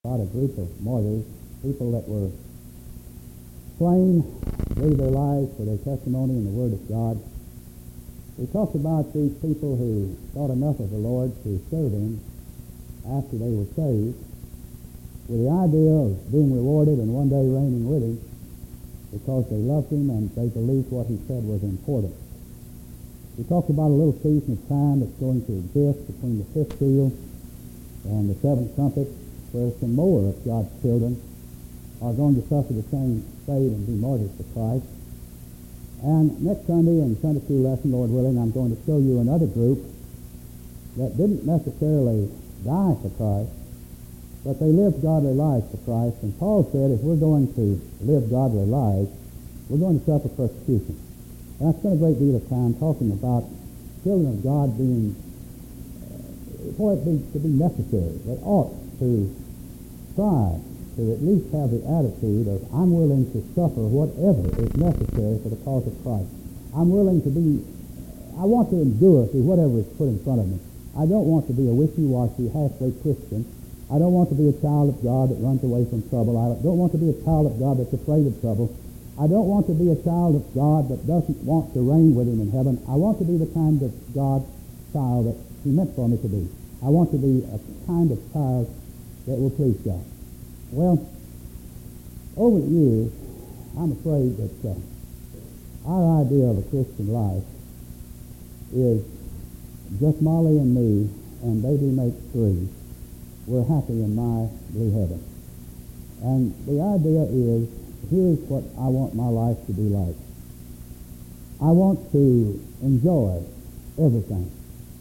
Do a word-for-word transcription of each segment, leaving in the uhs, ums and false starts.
about a group of martyrs, people that were slain, gave their lives for their testimony in the Word of God. We talked about these people who thought enough of the Lord to serve Him after they were saved, with the idea of being rewarded and one day reigning with Him because they loved Him and they believed what He said was important. We talked about a little season of time that's going to exist between the fifth seal and the seventh trumpet, where some more of God's children are going to suffer the same fate and be martyrs for Christ. And next Sunday in Sunday school lesson, Lord willing, I'm going to show you another group that didn't necessarily die for Christ, but they lived godly lives for Christ. And Paul said if we're going to live godly lives, we're going to suffer persecution. And I spent a great deal of time talking about children of God being, uh, for it be, to be necessary. They ought to try to at least have the attitude of, I'm willing to suffer whatever is necessary for the cause of Christ. I'm willing to be, I want to endure through whatever is put in front of me. I don't want to be a wishy-washy, halfway Christian. I don't want to be a child of God that runs away from trouble. I don't want to be a child of God that's afraid of trouble. I don't want to be a child of God that doesn't want to reign with Him in heaven. I want to be the kind of God child that He meant for me to be. I want to be a kind of child that will please God. Well, over the years, I'm afraid that uh, our idea of a Christian life is just Molly and me, and baby makes three. We're happy in my blue heaven. And the idea is, here's what I want my life to be like. I want to enjoy everything.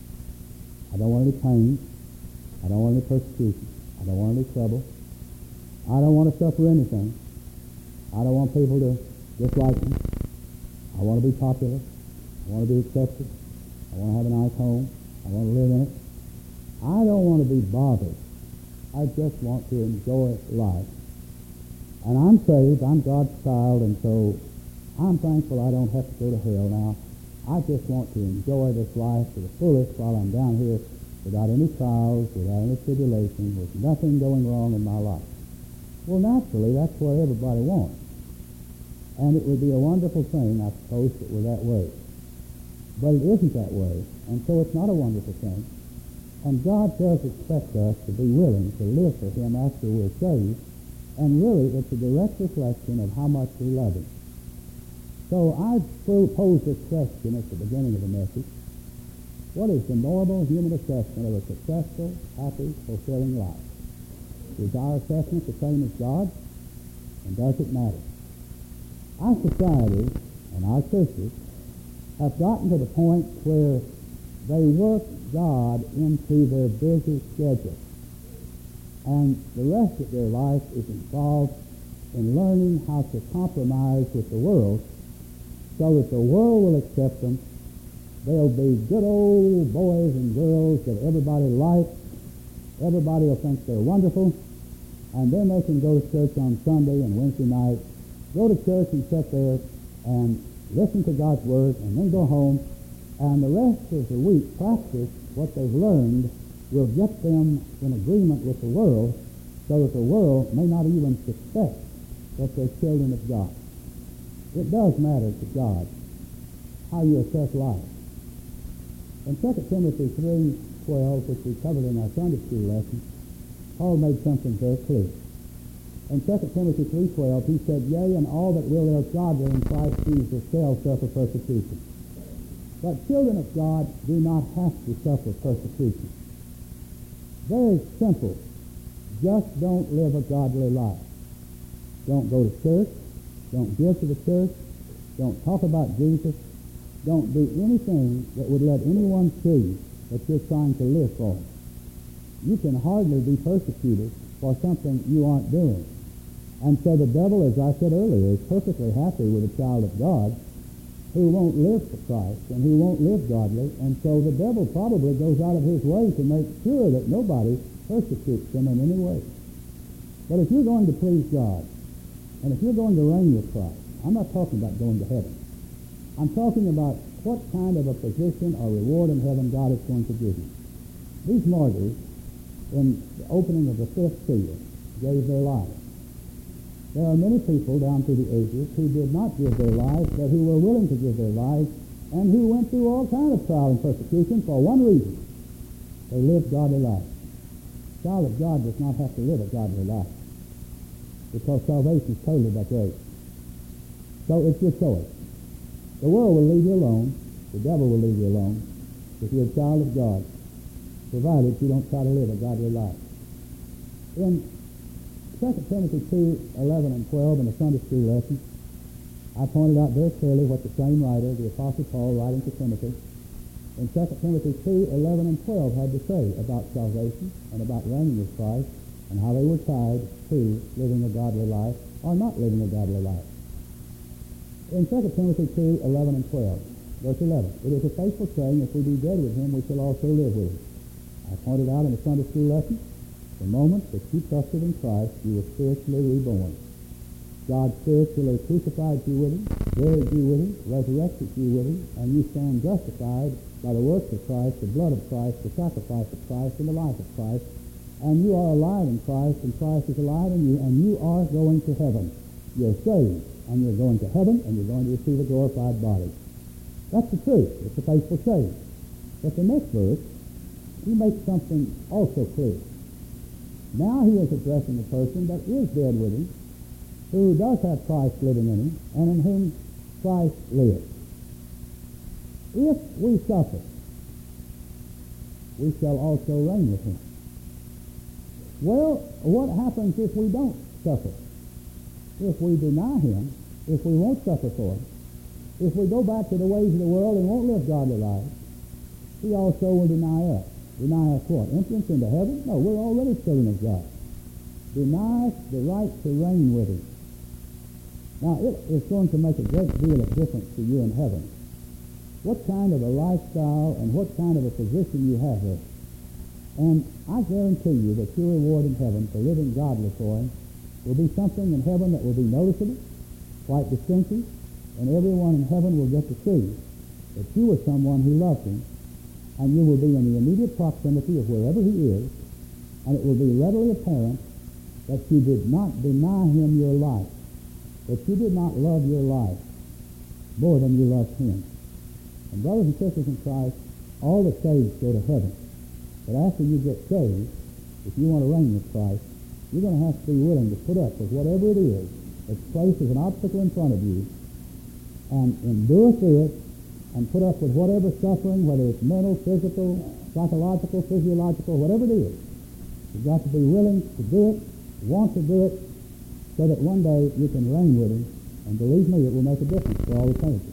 I don't want any pain. I don't want any persecution. I don't want any trouble. I don't want to suffer anything. I don't want people to dislike me. I want to be popular. I want to be accepted. I want to have a nice home. I want to live in it. I don't want to be bothered. I just want to enjoy life. And I'm saved. I'm God's child, and so I'm thankful I don't have to go to hell now. I just want to enjoy this life to the fullest while I'm down here without any trials, without any tribulation, with nothing going wrong in my life. Well, naturally, that's what everybody wants. And it would be a wonderful thing, I suppose, if it were that way. But it isn't that way, and so it's not a wonderful thing. And God does expect us to be willing to live for Him after we're saved, and really it's a direct reflection of how much we love Him. So I posed this question at the beginning of the message. What is the normal human assessment of a successful, happy, fulfilling life? Is our assessment the same as God's? And does it matter? Our society and our churches have gotten to the point where they work God into their busy schedule. And the rest of their life is involved in learning how to compromise with the world so that the world will accept them. They'll be good old boys and girls that everybody likes. Everybody will think they're wonderful. And then they can go to church on Sunday and Wednesday night, go to church and sit there and listen to God's Word, and then go home, and the rest of the week practice what they've learned will get them in agreement with the world so that the world may not even suspect that they're children of God. It does matter to God how you assess life. In Second Timothy three twelve, which we covered in our Sunday school lesson, Paul made something very clear. In Second Timothy three twelve, he said, Yea, and all that will live godly in Christ Jesus shall suffer persecution. But children of God do not have to suffer persecution. Very simple. Just don't live a godly life. Don't go to church. Don't give to the church. Don't talk about Jesus. Don't do anything that would let anyone see that you're trying to live for Him. You can hardly be persecuted for something you aren't doing. And so the devil, as I said earlier, is perfectly happy with a child of God who won't live for Christ and who won't live godly. And so the devil probably goes out of his way to make sure that nobody persecutes him in any way. But if you're going to please God, and if you're going to reign with Christ, I'm not talking about going to heaven. I'm talking about what kind of a position or reward in heaven God is going to give you. These martyrs, in the opening of the fifth seal, gave their life. There are many people down through the ages who did not give their lives, but who were willing to give their lives, and who went through all kinds of trial and persecution for one reason. They lived godly lives. A child of God does not have to live a godly life, because salvation is totally by grace. So it's your choice. The world will leave you alone. The devil will leave you alone if you're a child of God, provided you don't try to live a godly life. In Second Timothy two, eleven and twelve in the Sunday school lesson, I pointed out very clearly what the same writer, the Apostle Paul, writing to Timothy, in Second Timothy two, eleven and twelve had to say about salvation and about reigning with Christ and how they were tied to living a godly life or not living a godly life. In Second Timothy two, eleven and twelve, verse eleven, it is a faithful saying, if we be dead with him, we shall also live with him. I pointed out in the Sunday school lesson, the moment that you trusted in Christ, you were spiritually reborn. God spiritually crucified you with him, buried you with him, resurrected you with him, and you stand justified by the works of Christ, the blood of Christ, the sacrifice of Christ, and the life of Christ. And you are alive in Christ, and Christ is alive in you, and you are going to heaven. You're saved, and you're going to heaven, and you're going to receive a glorified body. That's the truth. It's a faithful saying. But the next verse, he makes something also clear. Now he is addressing a person that is dead with him, who does have Christ living in him, and in whom Christ lives. If we suffer, we shall also reign with him. Well, what happens if we don't suffer? If we deny him, if we won't suffer for him, if we go back to the ways of the world and won't live godly lives, he also will deny us. Deny us what? Entrance into heaven? No, we're already children of God. Deny us the right to reign with him. Now, it is going to make a great deal of difference to you in heaven. What kind of a lifestyle and what kind of a position you have there. And I guarantee you that your reward in heaven for living godly for him will be something in heaven that will be noticeable, quite distinctive, and everyone in heaven will get to see that you were someone who loved him, and you will be in the immediate proximity of wherever he is, and it will be readily apparent that you did not deny him your life, that you did not love your life more than you loved him. And brothers and sisters in Christ, all the saved go to heaven. But after you get saved, if you want to reign with Christ, you're going to have to be willing to put up with whatever it is that places an obstacle in front of you and endure through it and put up with whatever suffering, whether it's mental, physical, psychological, physiological, whatever it is. You've got to be willing to do it, want to do it, so that one day you can reign with him, and believe me, it will make a difference for all eternity.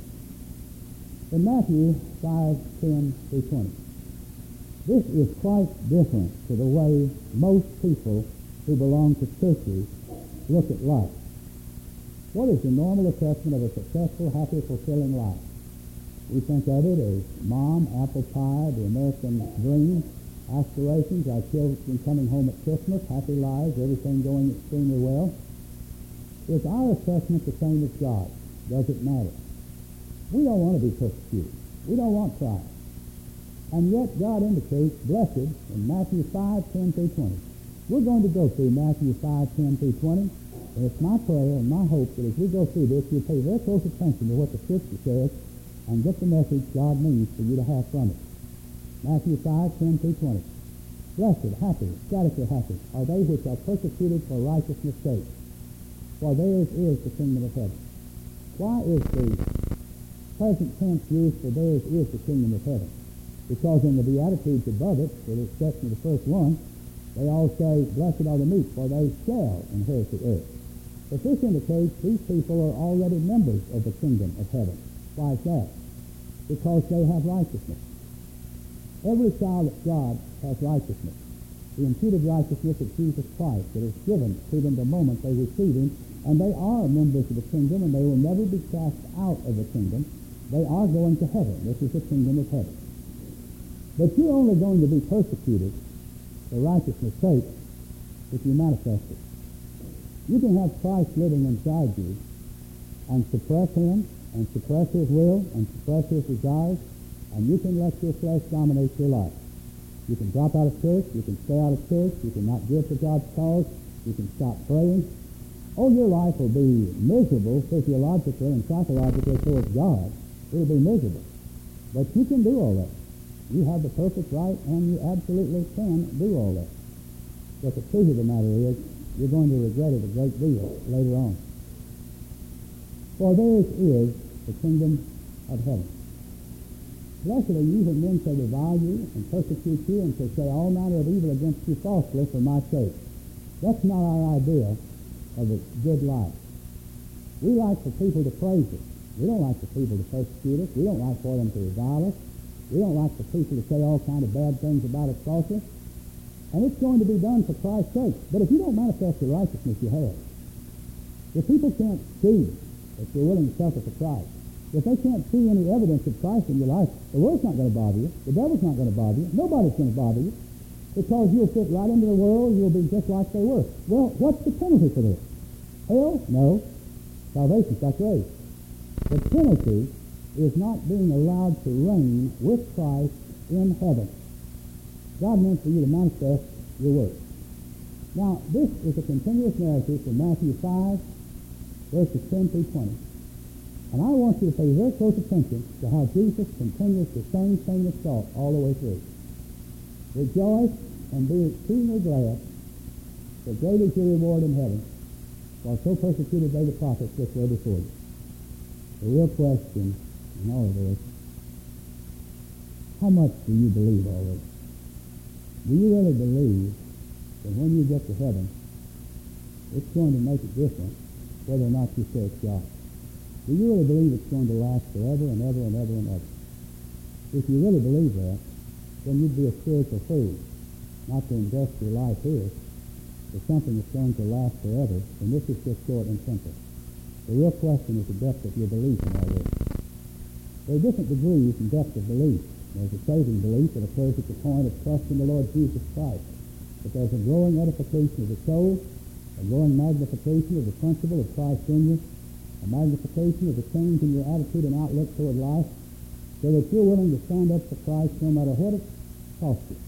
In Matthew five, ten through twenty, this is quite different to the way most people who belong to churches look at life. What is the normal assessment of a successful, happy, fulfilling life? We think of it as mom, apple pie, the American dream, aspirations, our children coming home at Christmas, happy lives, everything going extremely well. Is our assessment the same as God? Does it matter? We don't want to be persecuted. We don't want trial. And yet God indicates, blessed, in Matthew five, ten through twenty. We're going to go through Matthew five, ten through twenty, and it's my prayer and my hope that as we go through this, you'll pay very close attention to what the Scripture says and get the message God means for you to have from it. Matthew five, ten through twenty. Blessed, happy, ecstatically happy are they which are persecuted for righteousness' sake, for theirs is the kingdom of heaven. Why is the present tense used for theirs is the kingdom of heaven? Because in the Beatitudes above it, with the exception of the first one, they all say, blessed are the meek, for they shall inherit the earth. But this indicates these people are already members of the kingdom of heaven. Why is that? Because they have righteousness. Every child of God has righteousness. The imputed righteousness of Jesus Christ that is given to them the moment they receive him, and they are members of the kingdom, and they will never be cast out of the kingdom. They are going to heaven. This is the kingdom of heaven. But you're only going to be persecuted for righteousness' sake if you manifest it. You can have Christ living inside you and suppress him and suppress his will and suppress his desires, and you can let your flesh dominate your life. You can drop out of church, you can stay out of church, you can not give to God's cause, You can stop praying. Oh, your life will be miserable physiologically and psychologically towards God. It will be miserable. But you can do all that. You have the perfect right, and you absolutely can do all that. But the truth of the matter is, you're going to regret it a great deal later on. For theirs is the kingdom of heaven. Blessed are you when men shall revile you and persecute you and shall say all manner of evil against you falsely for my sake. That's not our idea of a good life. We like for people to praise us. We don't like for people to persecute us. We don't like for them to revile us. We don't like for people to say all kinds of bad things about us falsely. And it's going to be done for Christ's sake. But if you don't manifest the righteousness you have, if people can't see that you're willing to suffer for Christ, if they can't see any evidence of Christ in your life, the world's not going to bother you. The devil's not going to bother you. Nobody's going to bother you. Because you'll fit right into the world, you'll be just like they were. Well, what's the penalty for this? Hell? No. Salvation's by grace. The penalty is not being allowed to reign with Christ in heaven. God meant for you to manifest your work. Now, this is a continuous narrative from Matthew five, verses ten through twenty. And I want you to pay very close attention to how Jesus continues the same train of thought all the way through. Rejoice and be exceedingly glad, for great is your reward in heaven, for so persecuted they the prophets which were before you. The real question in all of this, how much do you believe all this? Do you really believe that when you get to heaven, it's going to make a difference whether or not you say it's God? Do you really believe it's going to last forever and ever and ever and ever? If you really believe that, then you'd be a spiritual fool not to invest your life here for something that's going to last forever, and this is just short and simple. The real question is the depth of your belief in all this. There are different degrees and depth of belief. There's a saving belief that occurs at the point of trust in the Lord Jesus Christ. But there's a growing edification of the soul, a growing magnification of the principle of Christ in you, a magnification of the change in your attitude and outlook toward life, so that you're willing to stand up for Christ no matter what it costs you.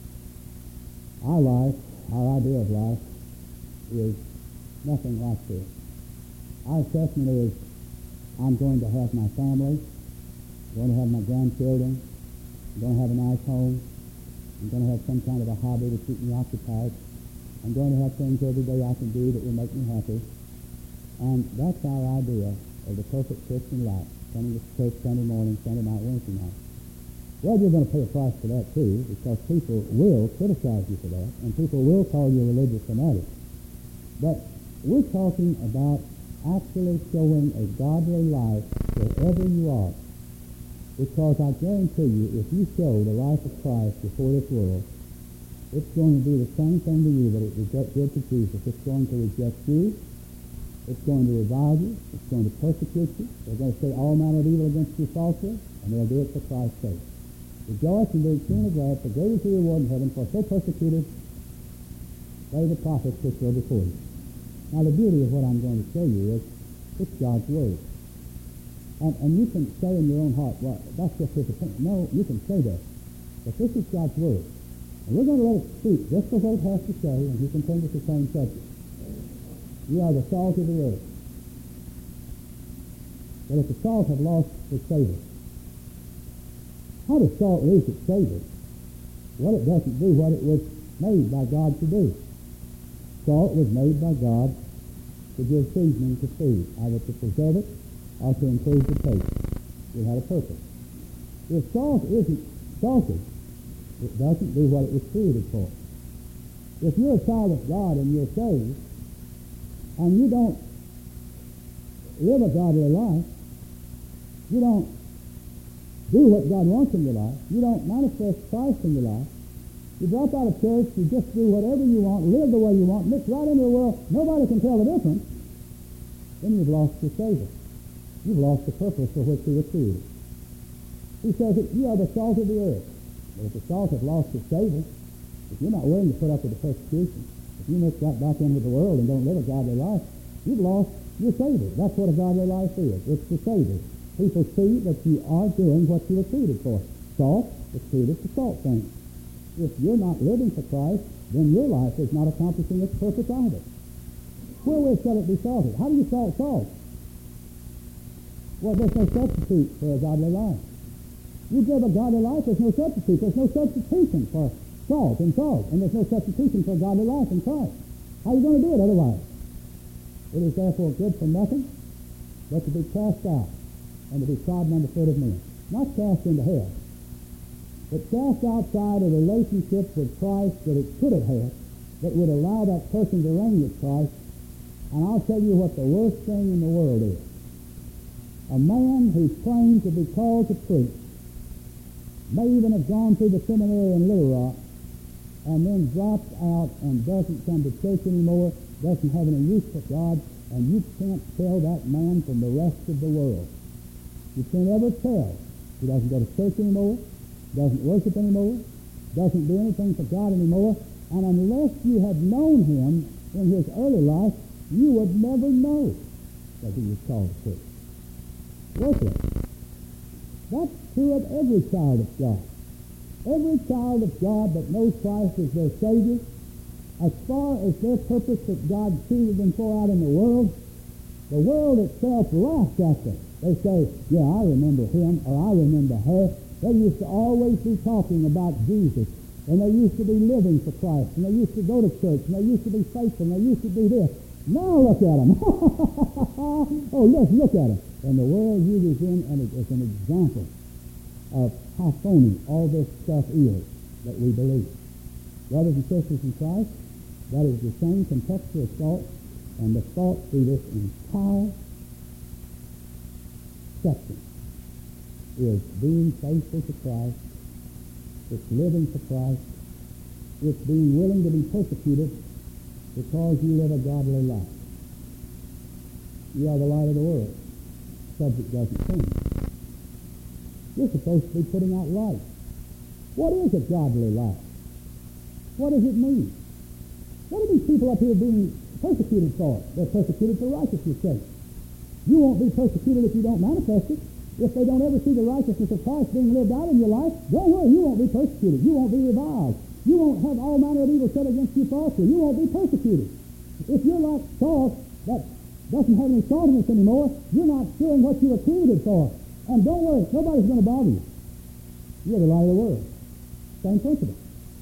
Our life, our idea of life, is nothing like this. Our assessment is, I'm going to have my family, I'm going to have my grandchildren, I'm going to have a nice home, I'm going to have some kind of a hobby to keep me occupied, I'm going to have things every day I can do that will make me happy. And that's our idea of the perfect Christian life, coming to church Sunday morning, Sunday night, Wednesday night. Well, you're going to pay a price for that too, because people will criticize you for that, and people will call you a religious fanatic. But we're talking about actually showing a godly life wherever you are. Because I guarantee you, if you show the life of Christ before this world, it's going to do the same thing to you that it did to Jesus. It's going to reject you. It's going to revile you. It's going to persecute you. They're going to say all manner of evil against you falsely, and they'll do it for Christ's sake. Rejoice and be exceedingly glad, for great is your reward in heaven, for so persecuted they the prophets which were before you. Now, the beauty of what I'm going to show you is it's God's Word. And, and you can say in your own heart, well, that's just his opinion. No, you can say that. But this is God's Word. And we're going to let it speak just for what it has to say, and he continues the same subject. You are the salt of the earth. But if the salt have lost its savor, how does salt lose its savor? Well, it doesn't do what it was made by God to do. Salt was made by God to give seasoning to food, either to preserve it or to improve the taste. It had a purpose. If salt isn't salted, it doesn't do what it was created for. If you're a child of God and you're saved, and you don't live a godly life, you don't do what God wants in your life, you don't manifest Christ in your life, you drop out of church, you just do whatever you want, live the way you want, mix right into the world, nobody can tell the difference, then you've lost your Savior. You've lost the purpose for which you were created. He says that you are the salt of the earth. But if the salt has lost its savor, if you're not willing to put up with the persecution, if you mix right back in with the world and don't live a godly life, you've lost your Savior. That's what a godly life is. It's the Savior. People see that you are doing what you were created for. Salt was created for salt things. If you're not living for Christ, then your life is not accomplishing its purpose either. Wherewith shall it be salted? How do you salt salt? Well, there's no substitute for a godly life. You live a godly life, there's no substitute. There's no substitution for salt and salt, and there's no substitution for a godly life in Christ. How are you going to do it otherwise? It is therefore good for nothing but to be cast out and to be trodden under the foot of men. Not cast into hell, but cast outside a relationship with Christ that it could have had, that would allow that person to reign with Christ. And I'll tell you what the worst thing in the world is. A man who's claimed to be called to preach may even have gone through the seminary in Little Rock and then drops out and doesn't come to church anymore, doesn't have any use for God, and you can't tell that man from the rest of the world. You can't ever tell. He doesn't go to church anymore, doesn't worship anymore, doesn't do anything for God anymore, and unless you had known him in his early life, you would never know that he was called to preach. Worthless. That's true of every child of God. Every child of God that knows Christ as their Savior, as far as their purpose that God chooses them for out in the world, the world itself laughs at them. They say, yeah, I remember him, or I remember her. They used to always be talking about Jesus, and they used to be living for Christ, and they used to go to church, and they used to be faithful, and they used to do this. Now look at them. Oh, yes, look at them. And the world uses them as an example of how phony all this stuff is that we believe. Brothers and sisters in Christ, that is the same contextual thought, and the thought through this entire section is being faithful to Christ, it's living for Christ, it's being willing to be persecuted because you live a godly life. You are the light of the world. Subject doesn't change. You're supposed to be putting out light. What is a godly life? What does it mean? What are these people up here being persecuted for? They're persecuted for righteousness' sake. You won't be persecuted if you don't manifest it. If they don't ever see the righteousness of Christ being lived out in your life, don't worry, you won't be persecuted. You won't be reviled. You won't have all manner of evil said against you falsely. You won't be persecuted. If you're like salt that doesn't have any saltiness anymore, you're not doing what you were created for. And don't worry, nobody's going to bother you. You're the light of the world. Same principle.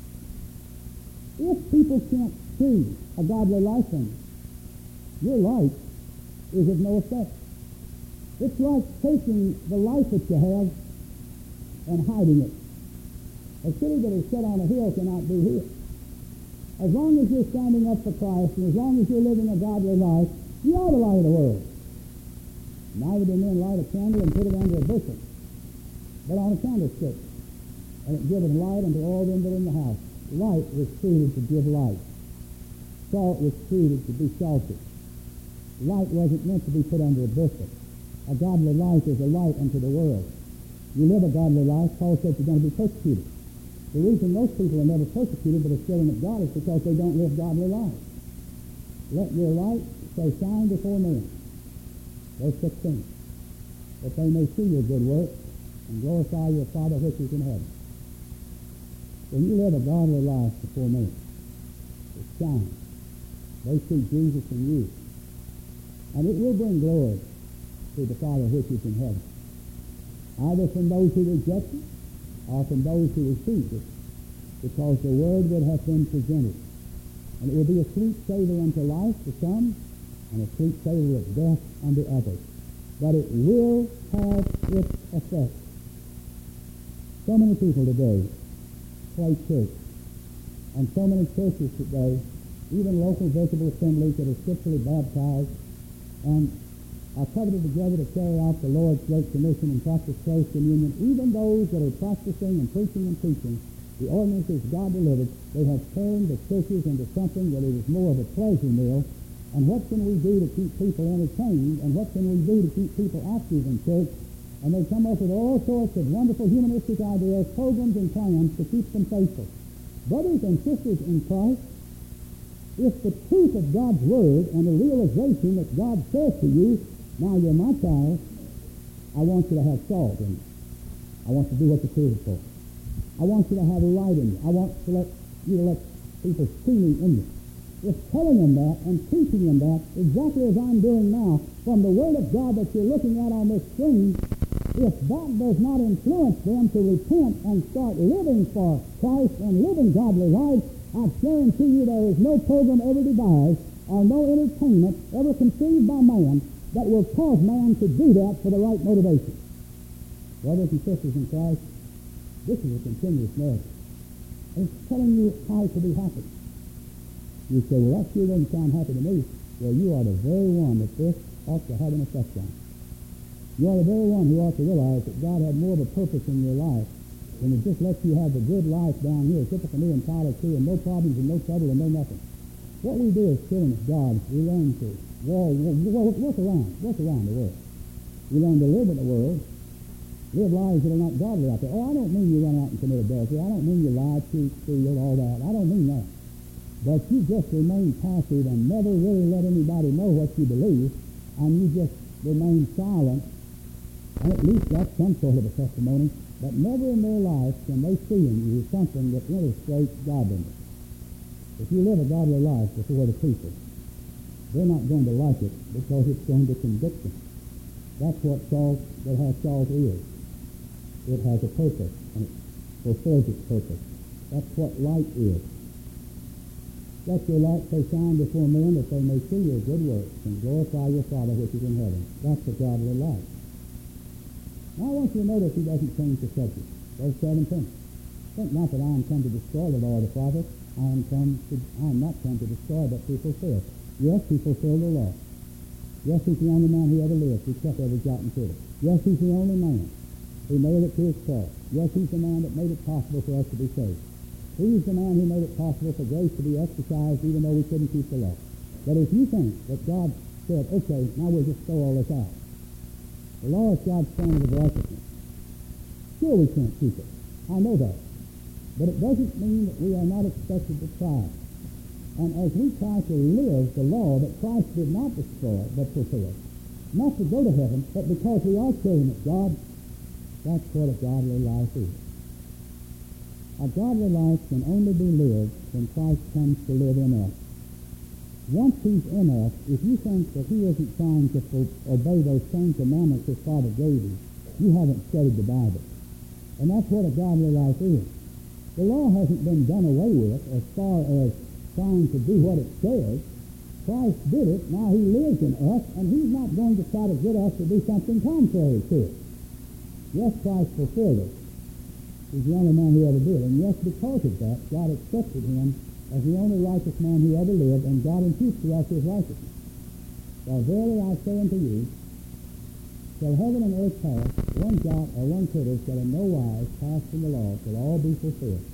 If people can't see a godly life in you, your light is of no effect. It's like taking the life that you have and hiding it. A city that is set on a hill cannot be hid. As long as you're standing up for Christ, and as long as you're living a godly life, you are the light of the world. Neither do men light a candle and put it under a bushel, but on a candlestick, and it giveth light unto all them that are in the house. Light was created to give light. Salt was created to be salted. Light wasn't meant to be put under a bushel. A godly life is a light unto the world. You live a godly life, Paul said you're going to be persecuted. The reason most people are never persecuted but are still in God is because they don't live godly lives. Let your light so shine before men. Verse sixteen. That they may see your good works and glorify your Father which is in heaven. When you live a godly life before men, it shines. They see Jesus in you. And it will bring glory to the Father which is in heaven. Either from those who reject it, or from those who receive it, because the word would have been presented. And it will be a sweet savor unto life to some, and a sweet savor of death unto others. But it will have its effect. So many people today play church, and so many churches today, even local visible assemblies that are scripturally baptized, and are coveted together to carry out the Lord's Great Commission and practice close communion. Even those that are practicing and preaching and teaching the ordinances God delivered, they have turned the churches into something that is more of a pleasure meal. And what can we do to keep people entertained? And what can we do to keep people active in church? And they come up with all sorts of wonderful humanistic ideas, programs, and plans to keep them faithful. Brothers and sisters in Christ, if the truth of God's Word and the realization that God says to you, now you're my child, I want you to have salt in it. I want you to do what you're created for. I want you to have a light in you. I want to let you to let people see me in you. It's telling them that and teaching them that exactly as I'm doing now from the Word of God that you're looking at on this screen. If that does not influence them to repent and start living for Christ and living godly lives, I guarantee you there is no program ever devised or no entertainment ever conceived by man that will cause man to do that for the right motivation. Brothers and sisters in Christ, this is a continuous narrative. And it's telling you how to be happy. You say, well, that sure doesn't sound happy to me. Well, you are the very one that this ought to have an effect on. You are the very one who ought to realize that God had more of a purpose in your life than to just let you have the good life down here, typical me and Tyler too, and no problems and no trouble and no nothing. What we do as children of God, we learn to walk, walk around, walk around the world. We learn to live in the world, live lives that are not godly out there. Oh, I don't mean you run out and commit adultery. I don't mean you lie, cheat, steal, all that. I don't mean that. But you just remain passive and never really let anybody know what you believe, and you just remain silent, and at least that's some sort of a testimony, but never in their life can they see in you something that illustrates godliness. If you live a godly life before the people, they're not going to like it because it's going to convict them. That's what salt, that has salt is. It has a purpose, and it fulfills its purpose. That's what light is. Let your light so shine before men that they may see your good works and glorify your Father which is in heaven. That's the godly life. Now I want you to notice he doesn't change the subject. Verse seventeen. Think not that I am come to destroy the law of the prophets. I am come to, I am not come to destroy, but to fulfill. Yes, he fulfilled the law. Yes, he's the only man who ever lived who kept every jot and tittle. Yes, he's the only man who made it to his cross. Yes, he's the man that made it possible for us to be saved. He's the man who made it possible for grace to be exercised even though we couldn't keep the law. But if you think that God said, okay, now we'll just throw all this out. The law is God's standard of righteousness. Sure, we can't keep it. I know that. But it doesn't mean that we are not expected to try. And as we try to live the law that Christ did not destroy but fulfill, not to go to heaven, but because we are children of God, that's what a godly life is. A godly life can only be lived when Christ comes to live in us. Once he's in us, if you think that he isn't trying to obey those same commandments his Father gave you, you haven't studied the Bible. And that's what a godly life is. The law hasn't been done away with as far as trying to do what it says. Christ did it, now he lives in us, and he's not going to try to get us to do something contrary to it. Yes, Christ fulfilled it. He's the only man who ever did. And yes, because of that, God accepted him as the only righteous man who ever lived, and God imputes to us his righteousness. For verily I say unto you, till heaven and earth pass, one jot or one tittle shall in no wise pass from the law till all be fulfilled.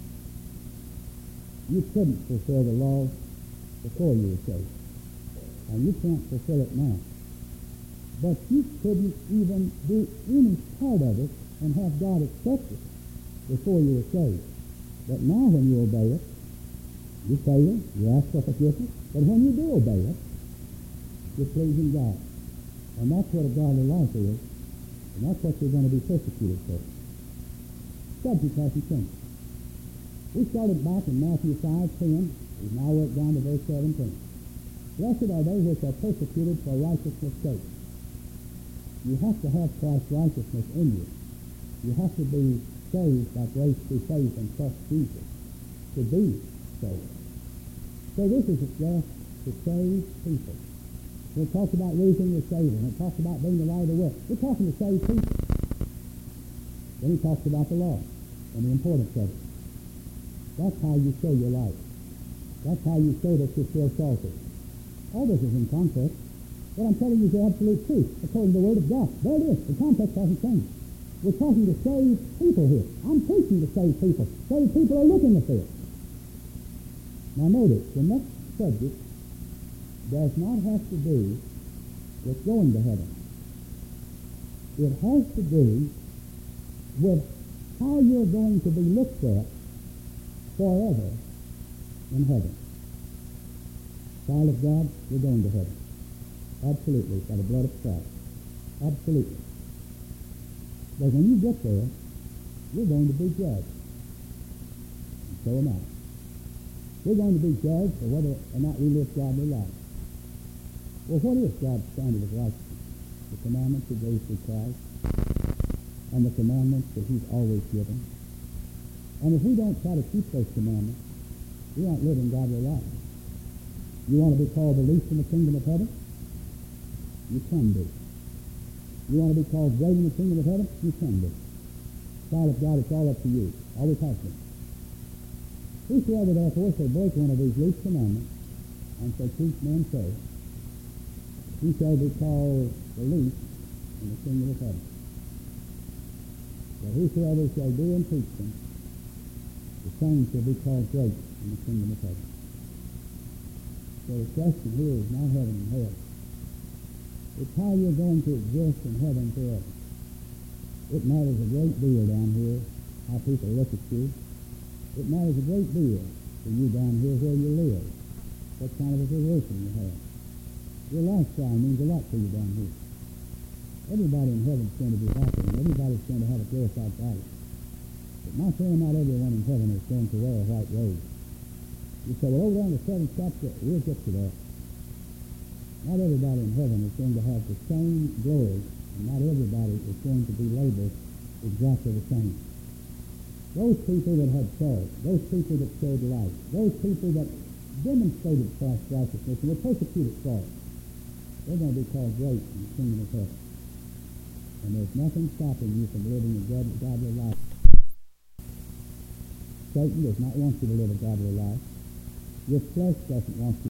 You couldn't fulfill the law before you were saved, and you can't fulfill it now. But you couldn't even do any part of it and have God accept it before you were saved. But now when you obey it, you fail, you ask for forgiveness, but when you do obey it, you're pleasing God. And that's what a godly life is, and that's what you're going to be persecuted for. Subject hasn't changed. We started back in Matthew five ten, we now work down to verse seventeen. Blessed are they which are persecuted for righteousness' sake. You have to have Christ's righteousness in you. You have to be saved by grace through faith and trust Jesus to be saved. So this is just to save people. We'll talk about losing your Savior, and we'll talk about being the light of the world. We're talking to save people. Then he talks about the law and the importance of it. That's how you show your light. That's how you show that you're still salty. All this is in context. What I'm telling you is the absolute truth, according to the Word of God. There it is. The context hasn't changed. We're talking to save people here. I'm preaching to save people. Save people are looking at this. Now notice, the next subject does not have to do with going to heaven. It has to do with how you're going to be looked at forever in heaven. Child of God, you're going to heaven. Absolutely, by the blood of Christ. Absolutely. But when you get there, you're going to be judged. So am I. We're going to be judged for whether or not we live godly lives. Well, what is God's standard of righteousness? The commandments He gave through Christ, and the commandments that He's always given. And if we don't try to keep those commandments, we aren't living godly lives. You want to be called the least in the kingdom of heaven? You can be. You want to be called great in the kingdom of heaven? You can be. Child of God, it's all up to you. Always has been. Whosoever therefore shall break one of these least commandments, and shall teach men so, he shall be called the least in the kingdom of heaven. But whosoever shall do and teach them, the same shall be called great in the kingdom of heaven. So the question here is not heaven and hell. It's how you're going to exist in heaven forever. It matters a great deal down here how people look at you. It matters a great deal for you down here where you live, what kind of a position you have. Your lifestyle means a lot to you down here. Everybody in heaven is going to be happy, and everybody's going to have a glorified body. But my friend, not everyone in heaven is going to wear a white robe. You say, well, over there in the seventh chapter, we'll get to that. Not everybody in heaven is going to have the same glory, and not everybody is going to be labeled exactly the same. Those people that had charity, those people that showed light, those people that demonstrated Christ's righteousness and were persecuted for it, they're going to be called great in the kingdom of heaven. And there's nothing stopping you from living a godly, godly life. Satan does not want you to live a godly life. Your flesh doesn't want you